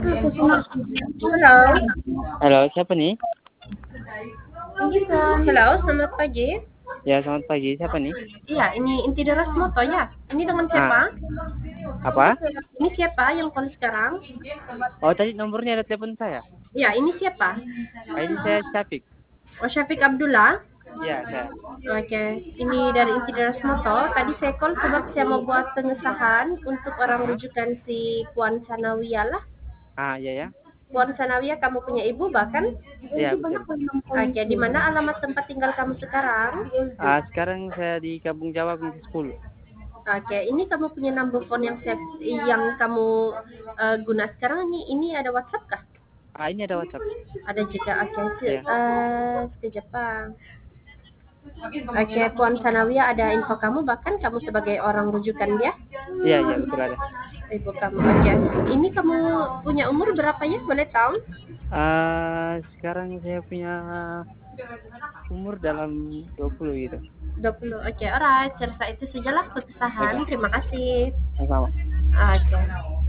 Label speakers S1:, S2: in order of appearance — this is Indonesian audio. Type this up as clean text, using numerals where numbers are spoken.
S1: Halo,
S2: Halo, siapa nih?
S1: halo, selamat pagi.
S2: Ya, selamat pagi. Siapa nih?
S1: Iya, ini Inti Deras Moto ya. Ini dengan
S2: Ah,
S1: siapa?
S2: apa?
S1: Ini siapa yang call sekarang?
S2: Oh, tadi nomornya ada telepon saya.
S1: Ya, ini siapa?
S2: Ini saya Syafiq.
S1: Oh, Syafiq Abdullah.
S2: Ya, saya.
S1: Oke, ini dari Inti Deras Moto. Tadi saya call sebab saya mau buat pengesahan untuk orang
S2: Ah,
S1: rujukan si Puan Sanawiyah lah.
S2: ya ya.
S1: Puan Sanawiyah, kamu punya ibu bahkan?
S2: Ya, betul.
S1: Oke, di mana alamat tempat tinggal kamu sekarang?
S2: Sekarang saya di Kampung Jawa, Komisi 10.
S1: Oke, ini kamu punya number phone yang kamu guna sekarang ini ada WhatsApp kah?
S2: Ini ada WhatsApp.
S1: Ada juga. Oke,
S2: Ya.
S1: sekejap Pak. Oke, Puan Sanawiyah ada info kamu bahkan kamu sebagai orang rujukan dia,
S2: Iya, iya, betul ada.
S1: ibu kamu. Oke, ini kamu punya umur berapa ya? Boleh tahu?
S2: Sekarang saya punya umur dalam 20 gitu.
S1: 20. Oke, alright. Serta itu sajalah
S2: Oke,
S1: kesusahan. Terima kasih.
S2: sama-sama.
S1: Oke.